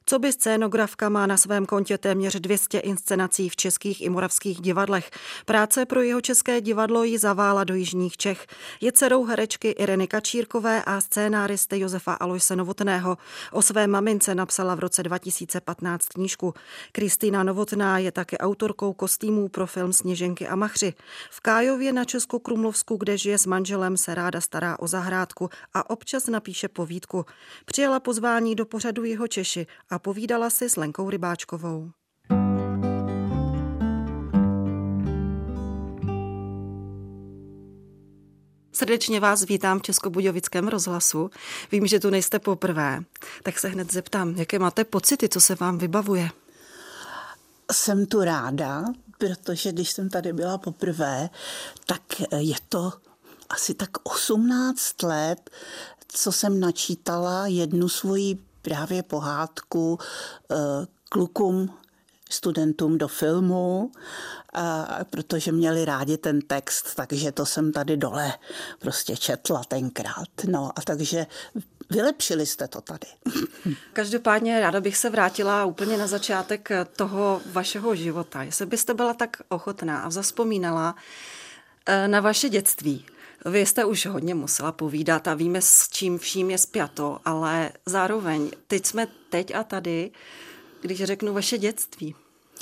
Coby scénografka má na svém kontě téměř 200 inscenací v českých i moravských divadlech. Práce pro Jihočeské divadlo ji zavála do jižních Čech. Je dcerou herečky Ireny Kačírkové a scénáristy Josefa Aloise Novotného. O své mamince napsala v roce 2015 knížku. Kristýna Novotná je také autorkou kostýmů pro film Sněženky a machři. V Kájově na Českokrumlovsku, kde žije s manželem, se ráda stará o zahrádku a občas napíše povídku. Přijala pozvání do pořadu Jihočeši a povídala si s Lenkou Rybáčkovou. Srdečně vás vítám v Českobudějovickém rozhlasu. Vím, že tu nejste poprvé, tak se hned zeptám, jaké máte pocity, co se vám vybavuje? Jsem tu ráda, protože když jsem tady byla poprvé, tak je to asi tak 18 let, co jsem načítala jednu svoji právě pohádku klukům, studentům do filmu, protože měli rádi ten text, takže to jsem tady dole prostě četla tenkrát. No a takže vylepšili jste to tady. Každopádně ráda bych se vrátila úplně na začátek toho vašeho života. Jestli byste byla tak ochotná a zavzpomínala na vaše dětství. Vy jste už hodně musela povídat a víme, s čím vším je spjato, ale zároveň teď jsme teď a tady, když řeknu vaše dětství.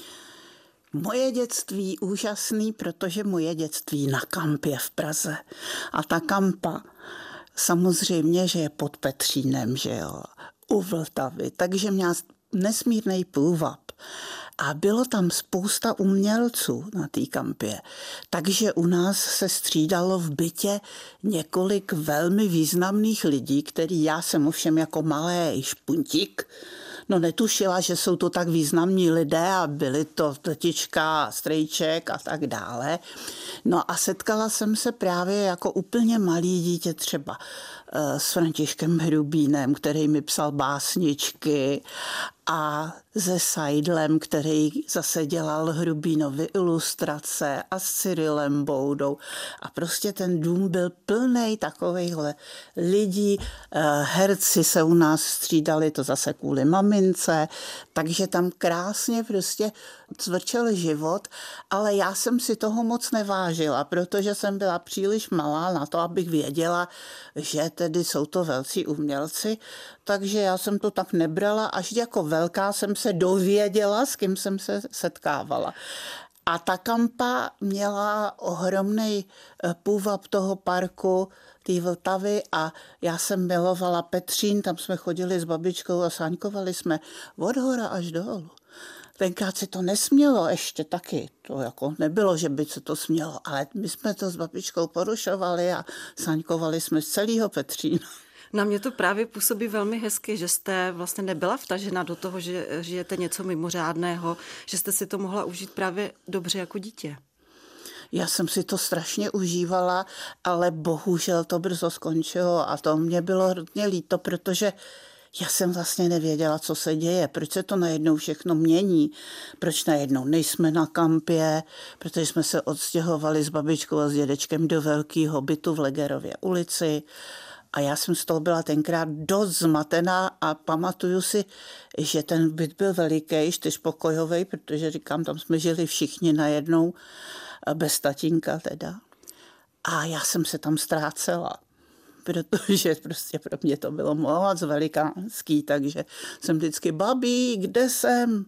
Moje dětství úžasný, protože moje dětství na Kampě v Praze. A ta Kampa samozřejmě, že je pod Petřínem, že jo, u Vltavy, takže měla nesmírný průvab. A bylo tam spousta umělců na té Kampě. Takže u nás se střídalo v bytě několik velmi významných lidí, který já jsem ovšem jako malý špuntík, netušila, že jsou to tak významní lidé a byli to tetička, strejček a tak dále. No a setkala jsem se právě jako úplně malý dítě třeba s Františkem Hrubínem, který mi psal básničky, a se Seidlem, který zase dělal Hrubínovy ilustrace, a s Cyrilem Boudou. A prostě ten dům byl plnej takovejhle lidí. Herci se u nás střídali, to zase kvůli mamince, takže tam krásně prostě cvrčel život, ale já jsem si toho moc nevážila, protože jsem byla příliš malá na to, abych věděla, že tedy jsou to velcí umělci, takže já jsem to tak nebrala, až jako velká jsem se dověděla, s kým jsem se setkávala. A ta Kampa měla ohromný půvab toho parku, té Vltavy, a já jsem milovala Petřín, tam jsme chodili s babičkou a sáňkovali jsme od hora až dolů. Tenkrát se to nesmělo ještě taky, to jako nebylo, že by se to smělo, ale my jsme to s babičkou porušovali a sáňkovali jsme z celého Petřína. Na mě to právě působí velmi hezky, že jste vlastně nebyla vtažena do toho, že žijete něco mimořádného, že jste si to mohla užít právě dobře jako dítě. Já jsem si to strašně užívala, ale bohužel to brzo skončilo a to mě bylo hrozně líto, protože já jsem vlastně nevěděla, co se děje, proč se to najednou všechno mění, proč najednou nejsme na Kampě, protože jsme se odstěhovali s babičkou a s dědečkem do velkého bytu v Legerově ulici. A já jsem z toho byla tenkrát dost zmatená a pamatuju si, že ten byt byl veliký, 4pokojový, protože říkám, tam jsme žili všichni najednou, bez tatínka teda. A já jsem se tam ztrácela, protože prostě pro mě to bylo moc velikánský, takže jsem vždycky, babí, kde jsem?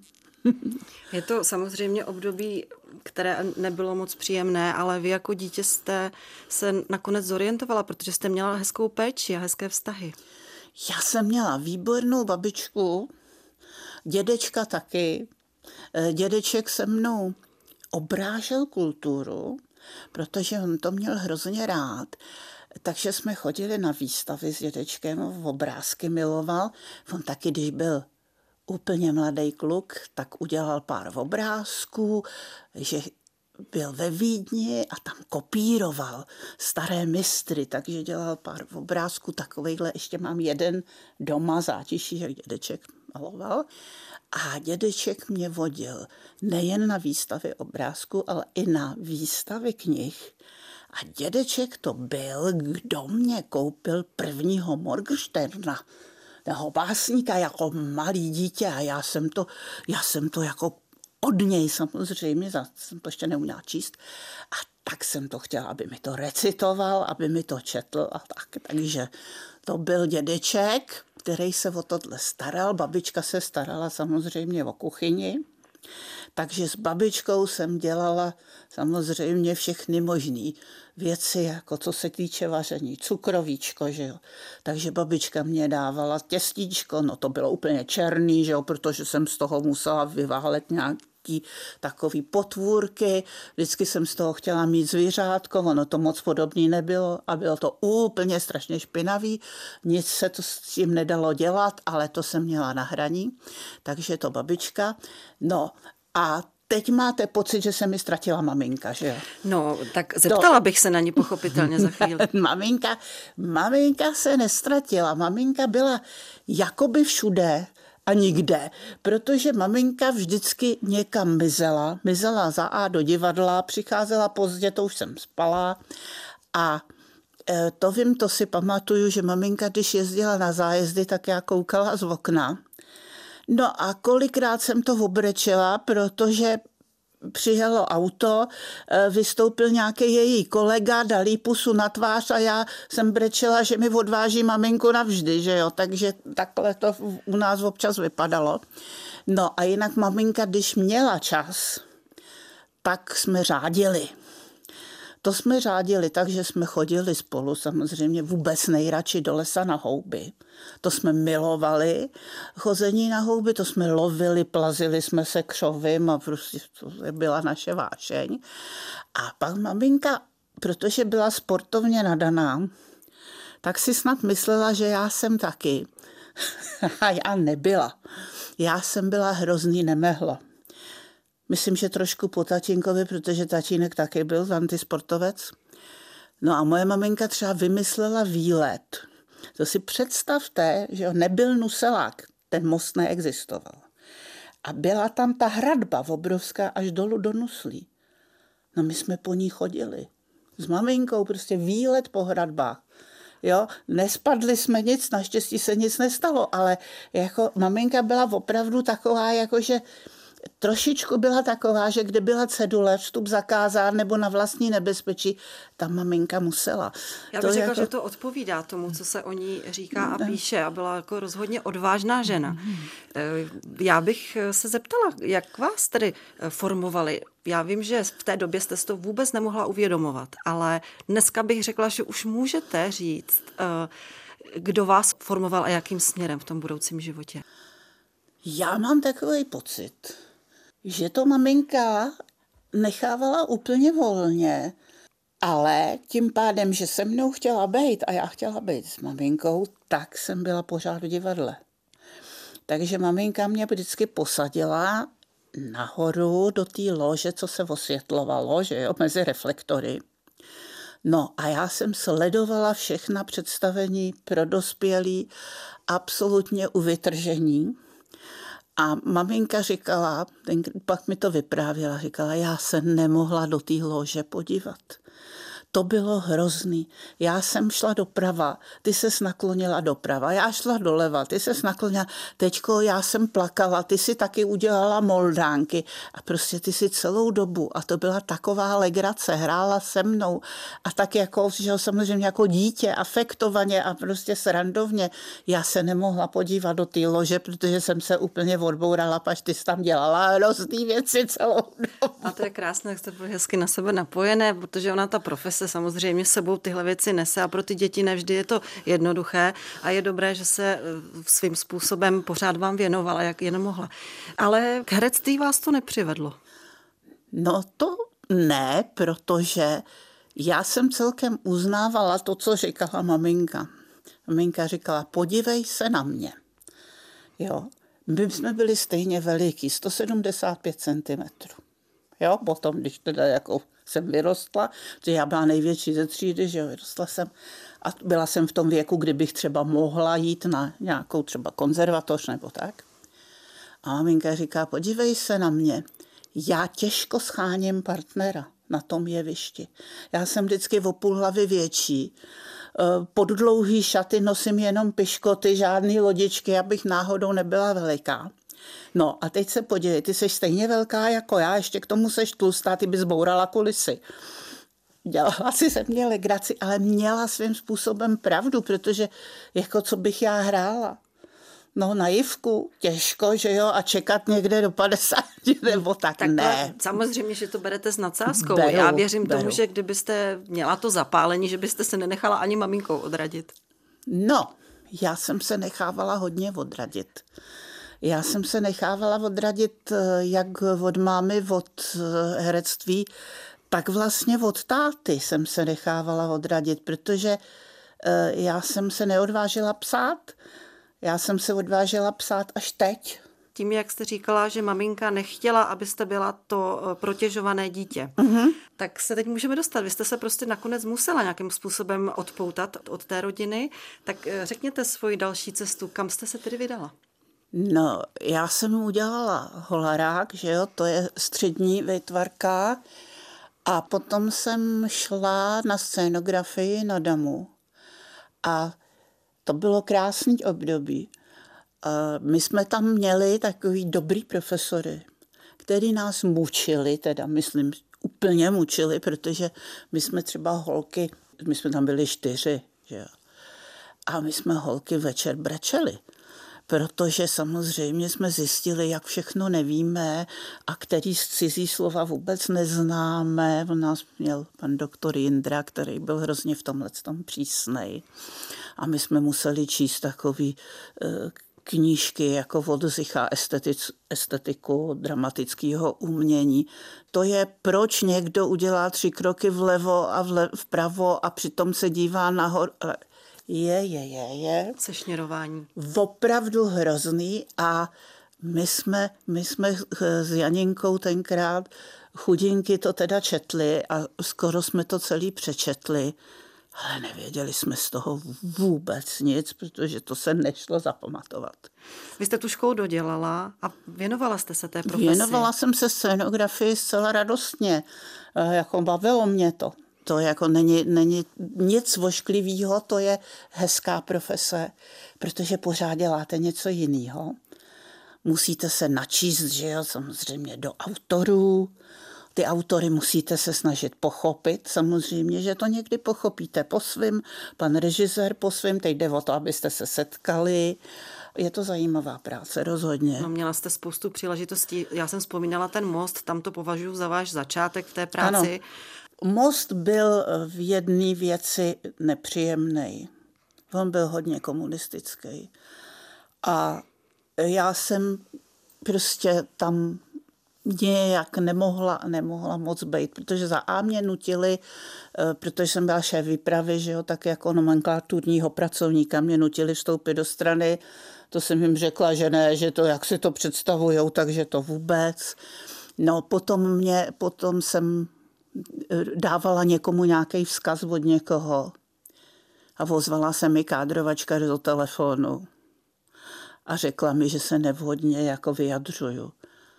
Je to samozřejmě období, které nebylo moc příjemné, ale vy jako dítě jste se nakonec zorientovala, protože jste měla hezkou péči a hezké vztahy. Já jsem měla výbornou babičku, dědečka taky. Dědeček se mnou obrážel kulturu, protože on to měl hrozně rád. Takže jsme chodili na výstavy s dědečkem, obrázky miloval. On taky, když byl úplně mladý kluk, tak udělal pár obrázků, že byl ve Vídni a tam kopíroval staré mistry, takže dělal pár obrázků takovejhle. Ještě mám jeden doma zátiší, jak dědeček maloval. A dědeček mě vodil nejen na výstavy obrázků, ale i na výstavy knih. A dědeček to byl, kdo mě koupil prvního Morgensterna. básníka jako malý dítě a já jsem to jako od něj samozřejmě, jsem to ještě neuměla číst, a tak jsem to chtěla, aby mi to recitoval, aby mi to četl a tak. Takže to byl dědeček, který se o tohle staral, babička se starala samozřejmě o kuchyni, takže s babičkou jsem dělala samozřejmě všechny možné věci, jako co se týče vaření, cukrovíčko, že jo. Takže babička mě dávala těstíčko, no to bylo úplně černý, že jo, protože jsem z toho musela vyválet nějaký takový potvůrky, vždycky jsem z toho chtěla mít zvířátko, ono to moc podobný nebylo a bylo to úplně strašně špinavý, nic se to s tím nedalo dělat, ale to jsem měla na hraní, takže to babička. No a teď máte pocit, že se mi ztratila maminka, že jo? No, tak zeptala bych se na ní pochopitelně za chvíli. Maminka se nestratila, maminka byla jakoby všude a nikde, protože maminka vždycky někam mizela za A do divadla, přicházela pozdě, to už jsem spala a to si pamatuju, že maminka, když jezdila na zájezdy, tak já koukala z okna. No a kolikrát jsem to obrečela, protože přijelo auto, vystoupil nějaký její kolega, dal jí pusu na tvář a já jsem brečela, že mi odváží maminku navždy, že jo, takže takhle to u nás občas vypadalo. No a jinak maminka, když měla čas, tak jsme řádili. To jsme řádili tak, že jsme chodili spolu samozřejmě vůbec nejradši do lesa na houby. To jsme milovali, chození na houby, to jsme lovili, plazili jsme se křovím a prostě to byla naše vášeň. A pak maminka, protože byla sportovně nadaná, tak si snad myslela, že já jsem taky. A já nebyla. Já jsem byla hrozný nemehlo. Myslím, že trošku po tatínkovi, protože tatínek taky byl antisportovec. No a moje maminka třeba vymyslela výlet. To si představte, že nebyl Nuselák, ten most neexistoval. A byla tam ta hradba obrovská až dolů do Nuslí. No my jsme po ní chodili. S maminkou prostě výlet po hradbách. Jo, nespadli jsme nic, naštěstí se nic nestalo, ale jako maminka byla opravdu taková, jakože trošičku byla taková, že kde byla cedule, vstup zakázán nebo na vlastní nebezpečí, ta maminka musela. Já bych řekla, že to odpovídá tomu, co se o ní říká a píše a byla jako rozhodně odvážná žena. Já bych se zeptala, jak vás tedy formovali? Já vím, že v té době jste si to vůbec nemohla uvědomovat, ale dneska bych řekla, že už můžete říct, kdo vás formoval a jakým směrem v tom budoucím životě. Já mám takový pocit, že to maminka nechávala úplně volně, ale tím pádem, že se mnou chtěla být a já chtěla být s maminkou, tak jsem byla pořád v divadle. Takže maminka mě vždycky posadila nahoru do té lože, co se osvětlovalo, že jo, mezi reflektory. No a já jsem sledovala všechna představení pro dospělí absolutně u vytržení. A maminka říkala, pak mi to vyprávěla, říkala, já se nemohla do té lože podívat. To bylo hrozný. Já jsem šla doprava, ty ses naklonila doprava, já šla doleva, ty ses naklonila, teďko já jsem plakala, ty si taky udělala moldánky a prostě ty si celou dobu a to byla taková legrace, hrála se mnou a tak jako, že samozřejmě jako dítě, afektovaně a prostě srandovně. Já se nemohla podívat do té lože, protože jsem se úplně odbourala, pač ty jsi tam dělala hrozný věci celou dobu. A to je krásné, jak jste byli hezky na sebe napojené, protože ona ta profese samozřejmě s sebou tyhle věci nese a pro ty děti nevždy je to jednoduché a je dobré, že se svým způsobem pořád vám věnovala, jak jen mohla. Ale k herectví vás to nepřivedlo? No to ne, protože já jsem celkem uznávala to, co říkala maminka. Maminka říkala, podívej se na mě. Jo, my jsme byli stejně veliký, 175 cm. Jo, potom, když teda jako jsem vyrostla, že já byla největší ze třídy, že jo, vyrostla jsem a byla jsem v tom věku, kdy bych třeba mohla jít na nějakou třeba konzervatoř nebo tak. A maminka říká, podívej se na mě, já těžko scháním partnera na tom jevišti. Já jsem vždycky o půl hlavy větší, pod dlouhý šaty nosím jenom piškoty, žádný lodičky, abych náhodou nebyla veliká. No a teď se podívej, ty jsi stejně velká jako já, ještě k tomu seš tlustá, ty bys bourala kulisy. Dělala si se mě legraci, ale měla svým způsobem pravdu, protože jako co bych já hrála. No naivku, těžko, že jo, a čekat někde do 50 nebo tak ne. Samozřejmě, že to berete s nadsázkou. Já věřím tomu, že kdybyste měla to zapálení, že byste se nenechala ani maminkou odradit. No, já jsem se nechávala hodně odradit. Já jsem se nechávala odradit jak od mámy, od herectví, tak vlastně od táty jsem se nechávala odradit, protože já jsem se neodvážila psát. Já jsem se odvážila psát až teď. Tím, jak jste říkala, že maminka nechtěla, abyste byla to protěžované dítě, tak se teď můžeme dostat. Vy jste se prostě nakonec musela nějakým způsobem odpoutat od té rodiny. Tak řekněte svoji další cestu. Kam jste se tedy vydala? No, já jsem udělala holarák, že jo, to je střední výtvarka. A potom jsem šla na scénografii na Damu. A to bylo krásný období. My jsme tam měli takový dobrý profesory, který nás mučili, teda myslím úplně mučili, protože my jsme třeba holky, my jsme tam byli 4, že jo. A my jsme holky večer brečeli, protože samozřejmě jsme zjistili, jak všechno nevíme a který z cizí slova vůbec neznáme. On nás měl pan doktor Jindra, který byl hrozně v tomhletom přísnej. A my jsme museli číst takový knížky jako od Zicha estetiku dramatického umění. To je, proč někdo udělá 3 kroky vlevo a vpravo a přitom se dívá nahoru. Je. Sešněrování. Opravdu hrozný a my jsme s Janinkou tenkrát chudinky to teda četli a skoro jsme to celý přečetli, ale nevěděli jsme z toho vůbec nic, protože to se nešlo zapamatovat. Vy jste tu školu dodělala a věnovala jste se té profesi? Věnovala jsem se scénografii zcela radostně, jako bavilo mě to. To jako není nic vošklivého, to je hezká profese, protože pořád děláte něco jiného. Musíte se načíst, že jo, samozřejmě do autorů. Ty autory musíte se snažit pochopit, samozřejmě, že to někdy pochopíte po svým, pan režisér po svým, teď jde o to, abyste se setkali. Je to zajímavá práce, rozhodně. No, měla jste spoustu příležitostí. Já jsem vzpomínala ten Most, tam to považuji za váš začátek v té práci. Ano. Most byl v jedné věci nepříjemný. On byl hodně komunistický. A já jsem prostě tam nějak nemohla moc být, protože za A mě nutili, protože jsem byla šéf výpravy, že jo, tak jako nomenklaturního pracovníka mě nutili vstoupit do strany. To jsem jim řekla, že ne, že to, jak si to představujou, takže to vůbec. No potom jsem dávala někomu nějaký vzkaz od někoho a ozvala se mi kádrovačka do telefonu a řekla mi, že se nevhodně jako vyjadřuju.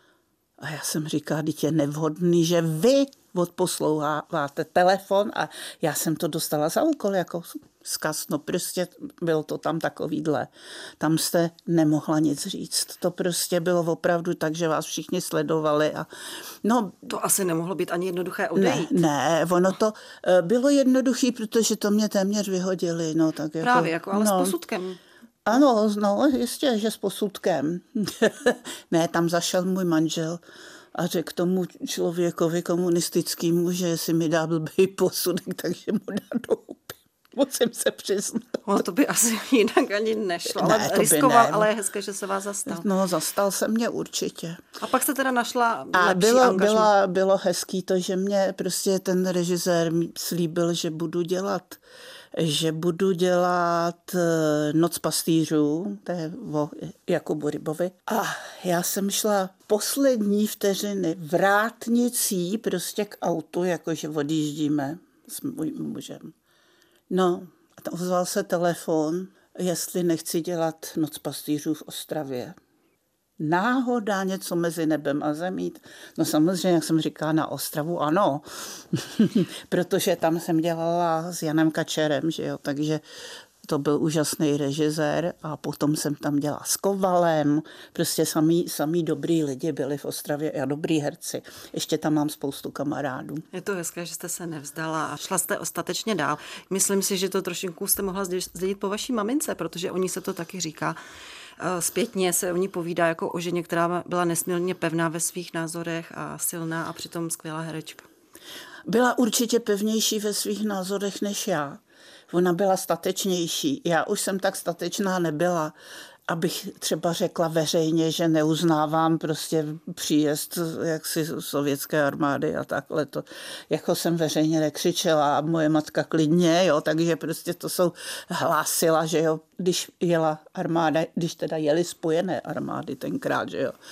A já jsem říkala, teď je nevhodný, že vy odposloucháváte telefon a já jsem to dostala za úkol jako vzkaz. No prostě bylo to tam takovýhle. Tam jste nemohla nic říct. To prostě bylo opravdu tak, že vás všichni sledovali. A no, to asi nemohlo být ani jednoduché odejít. Ne, ono to bylo jednoduché, protože to mě téměř vyhodili. No, tak jako, právě, jako ale s posudkem. Ano, no, jistě, že s posudkem. Ne, tam zašel můj manžel a řekl tomu člověkovi komunistickému, že si mi dá blbý posudek, takže mu dá do hupy. Musím se přiznat. No, to by asi jinak ani nešlo, ale ne, riskoval, ne. Ale je hezké, že se vás zastal. No, zastal se mě určitě. A pak se teda našla a lepší angažmá. bylo hezký to, že mě prostě ten režisér slíbil, že budu dělat Noc pastýřů, to je o Jakubu Rybovi. A já jsem šla poslední vteřiny vrátnicí prostě k autu, jakože odjíždíme s mým mužem. No, a tam ozval se telefon, jestli nechci dělat Noc pastýřů v Ostravě. náhoda, něco mezi nebem a zemí. No samozřejmě, jak jsem říkala, na Ostravu ano, protože tam jsem dělala s Janem Kačerem, že jo, takže to byl úžasný režisér a potom jsem tam dělala s Kovalem, prostě samý dobrý lidi byli v Ostravě a dobrý herci. Ještě tam mám spoustu kamarádů. Je to hezké, že jste se nevzdala a šla jste ostatečně dál. Myslím si, že to trošku jste mohla zdědit po vaší mamince, protože o ní se to taky říká. Zpětně se o ní povídá jako o ženě, která byla nesmírně pevná ve svých názorech a silná a přitom skvělá herečka. Byla určitě pevnější ve svých názorech než já. Ona byla statečnější. Já už jsem tak statečná nebyla, abych třeba řekla veřejně, že neuznávám prostě příjezd jaksi sovětské armády a takhle to. Jako jsem veřejně nekřičela a moje matka klidně, jo, takže prostě to jsou hlásila, že jo, když jela armáda, když teda jeli spojené armády tenkrát, že jo,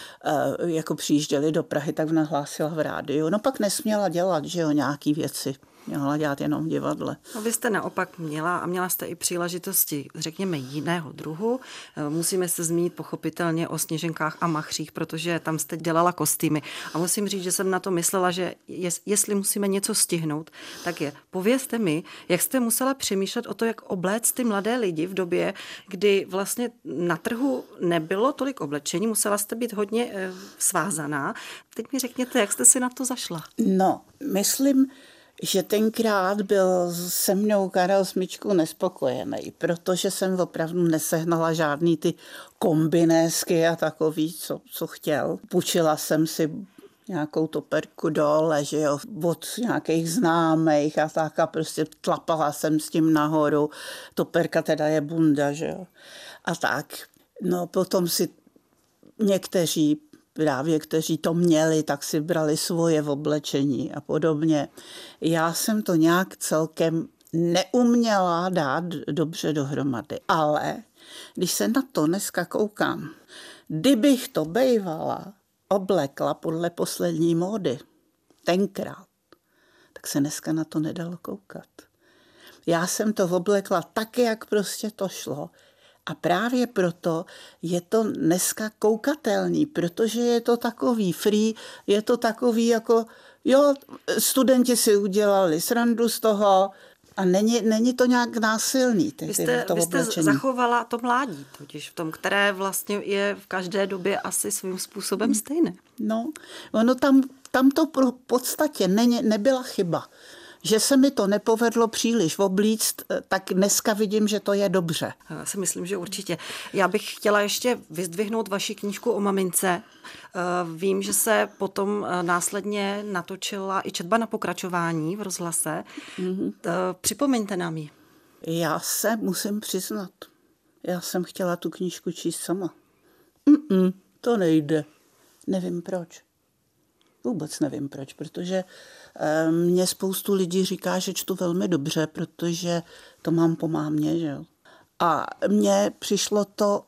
jako přijížděli do Prahy, tak nahlásila v rádiu. No pak nesměla dělat, že jo, nějaký věci. Měla dělat jenom v divadle. No, vy jste naopak měla jste i příležitosti, řekněme, jiného druhu. Musíme se zmínit pochopitelně o Sněženkách a Machřích, protože tam jste dělala kostýmy. A musím říct, že jsem na to myslela, že jestli musíme něco stihnout, tak povězte mi, jak jste musela přemýšlet o to, jak obléct ty mladé lidi v době, kdy vlastně na trhu nebylo tolik oblečení, musela jste být hodně svázaná. Teď mi řekněte, jak jste si na to zašla? No, myslím, že tenkrát byl se mnou Karel Smyčku nespokojený, protože jsem opravdu nesehnala žádný ty kombinésky a takový, co chtěl. Půjčila jsem si nějakou toperku dole, že jo, od nějakých známých a tak a prostě tlapala jsem s tím nahoru. Toperka teda je bunda, že jo. A tak. No potom si někteří právě, kteří to měli, tak si brali svoje oblečení a podobně. Já jsem to nějak celkem neuměla dát dobře dohromady. Ale když se na to dneska koukám, kdybych to bejvala, oblekla podle poslední módy, tenkrát, tak se dneska na to nedalo koukat. Já jsem to oblekla tak, jak prostě to šlo. A právě proto je to dneska koukatelný, protože je to takový free, je to takový jako, jo, studenti si udělali srandu z toho a není to nějak násilný. Vy jste zachovala to mládí, totiž v tom, které vlastně je v každé době asi svým způsobem stejné. No, ono tam to v podstatě nebyla chyba. Že se mi to nepovedlo příliš oblíct, tak dneska vidím, že to je dobře. Já si myslím, že určitě. Já bych chtěla ještě vyzdvihnout vaši knížku o mamince. Vím, že se potom následně natočila i četba na pokračování v rozhlase. Mm-hmm. Připomeňte nám ji. Já se musím přiznat. Já jsem chtěla tu knížku číst sama. To nejde. Nevím proč. Vůbec nevím proč, protože mě spoustu lidí říká, že čtu velmi dobře, protože to mám po mámě, že jo. A mně přišlo to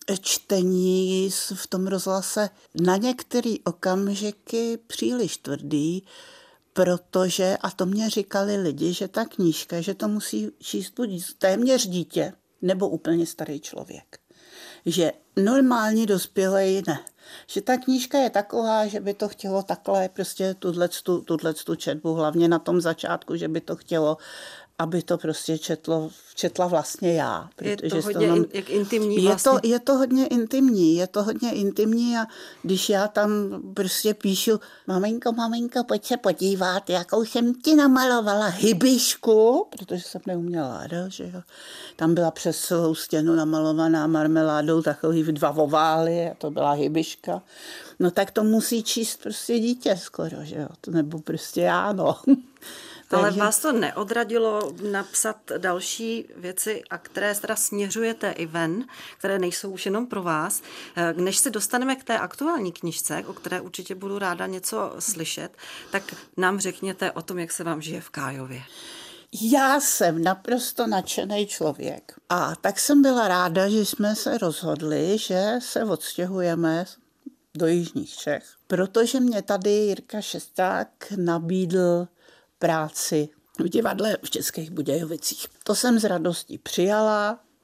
čtení v tom rozhlase na některé okamžiky příliš tvrdý, protože, a to mě říkali lidi, že ta knížka, že to musí číst buď téměř dítě, nebo úplně starý člověk. Že normální dospělej ne. Že ta knížka je taková, že by to chtělo takhle prostě tuto četbu, hlavně na tom začátku, že by to chtělo, aby to prostě četla vlastně já. Je to hodně jak intimní vlastně. Je to hodně intimní a když já tam prostě píšu, maminko, pojď se podívat, jakou jsem ti namalovala hybišku, protože jsem neuměla, že jo. Tam byla přes celou stěnu namalovaná marmeládou takový 2 ovály a to byla hybiška. No tak to musí číst prostě dítě skoro, že jo, nebo prostě já, no. Ale vás to neodradilo napsat další věci, a které teda směřujete i ven, které nejsou už jenom pro vás. Než se dostaneme k té aktuální knižce, o které určitě budu ráda něco slyšet, tak nám řekněte o tom, jak se vám žije v Kájově. Já jsem naprosto nadšený člověk. A tak jsem byla ráda, že jsme se rozhodli, že se odstěhujeme do jižních Čech. Protože mě tady Jirka Šesták nabídl práci v divadle v Českých Budějovicích. To jsem s radostí přijala.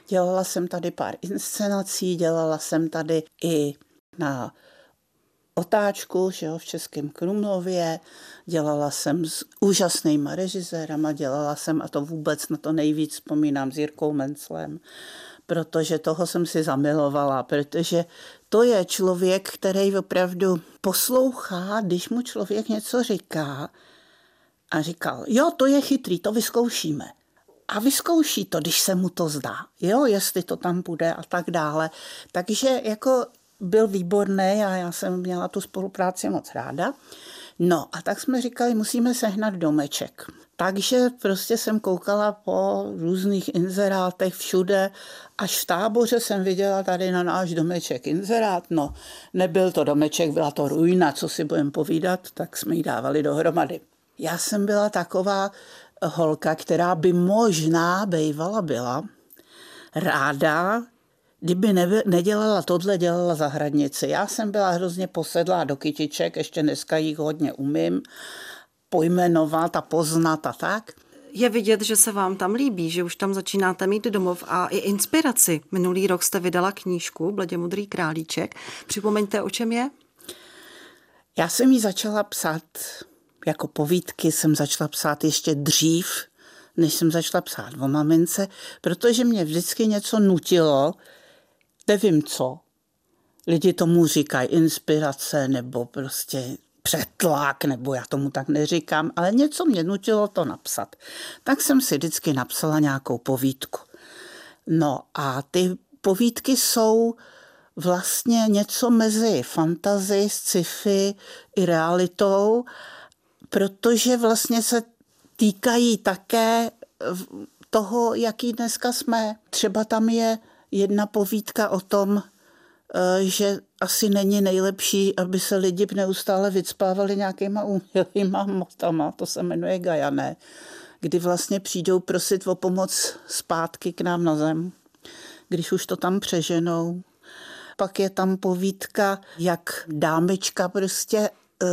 Dělala jsem tady pár inscenací, dělala jsem tady i na Otáčku, že jo, v Českém Krumlově, dělala jsem s úžasnýma režisérama, dělala jsem, a to vůbec na to nejvíc vzpomínám, s Jirkou Menclem, protože toho jsem si zamilovala, protože to je člověk, který opravdu poslouchá, když mu člověk něco říká, a říkal, jo, to je chytrý, to vyzkoušíme. A vyzkouší to, když se mu to zdá, jo, jestli to tam bude a tak dále. Takže jako byl výborný a já jsem měla tu spolupráci moc ráda. No a tak jsme říkali, musíme sehnat domeček. Takže prostě jsem koukala po různých inzerátech všude, až v Táboře jsem viděla tady na náš domeček inzerát. No, nebyl to domeček, byla to ruina, co si budeme povídat, tak jsme ji dávali dohromady. Já jsem byla taková holka, která by možná byla ráda, kdyby nedělala tohle, dělala zahradnici. Já jsem byla hrozně posedlá do kytiček, ještě dneska jich hodně umím pojmenovat a poznat a tak. Je vidět, že se vám tam líbí, že už tam začínáte mít domov a i inspiraci. Minulý rok jste vydala knížku Bledě modrý králíček. Připomeňte, o čem je? Já jsem ji začala psát, jako povídky jsem začala psát ještě dřív, než jsem začala psát o mamince, protože mě vždycky něco nutilo, nevím co. Lidi tomu říkají inspirace nebo prostě přetlak, nebo já tomu tak neříkám, ale něco mě nutilo to napsat. Tak jsem si vždycky napsala nějakou povídku. No a ty povídky jsou vlastně něco mezi fantazí, sci-fi i realitou, protože vlastně se týkají také toho, jaký dneska jsme. Třeba tam je jedna povídka o tom, že asi není nejlepší, aby se lidi neustále vycpávali nějakýma umělýma hmotama, to se jmenuje Gajané, kdy vlastně přijdou prosit o pomoc zpátky k nám na zem, když už to tam přeženou. Pak je tam povídka, jak dámečka prostě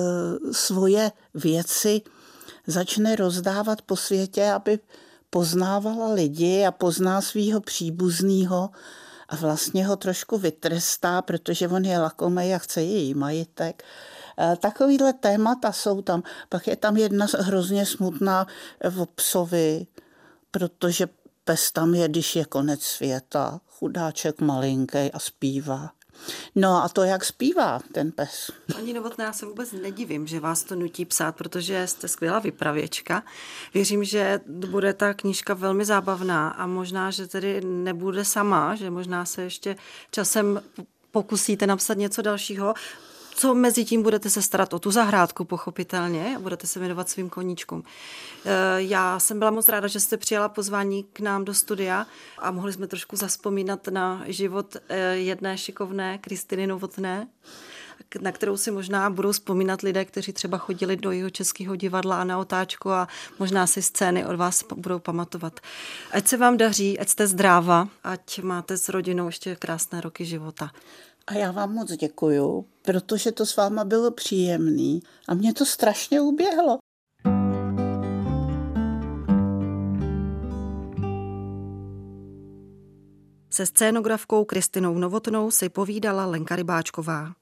svoje věci začne rozdávat po světě, aby poznávala lidi a pozná svýho příbuznýho a vlastně ho trošku vytrestá, protože on je lakomej a chce její majitek. Takovýhle témata jsou tam. Pak je tam jedna hrozně smutná o psovi, protože pes tam je, když je konec světa. Chudáček malinký a zpívá. No a to, jak zpívá ten pes. Paní Novotná, já se vůbec nedivím, že vás to nutí psát, protože jste skvělá vypravěčka. Věřím, že bude ta knížka velmi zábavná a možná, že tedy nebude sama, že možná se ještě časem pokusíte napsat něco dalšího. Co mezi tím budete se starat o tu zahrádku, pochopitelně, a budete se věnovat svým koníčkům. Já jsem byla moc ráda, že jste přijala pozvání k nám do studia a mohli jsme trošku zavzpomínat na život jedné šikovné Kristiny Novotné, na kterou si možná budou vzpomínat lidé, kteří třeba chodili do Jihočeského divadla a na Otáčku a možná si scény od vás budou pamatovat. Ať se vám daří, ať jste zdráva, ať máte s rodinou ještě krásné roky života. A já vám moc děkuju, protože to s váma bylo příjemný a mě to strašně uběhlo. Se scénografkou Kristinou Novotnou si povídala Lenka Rybáčková.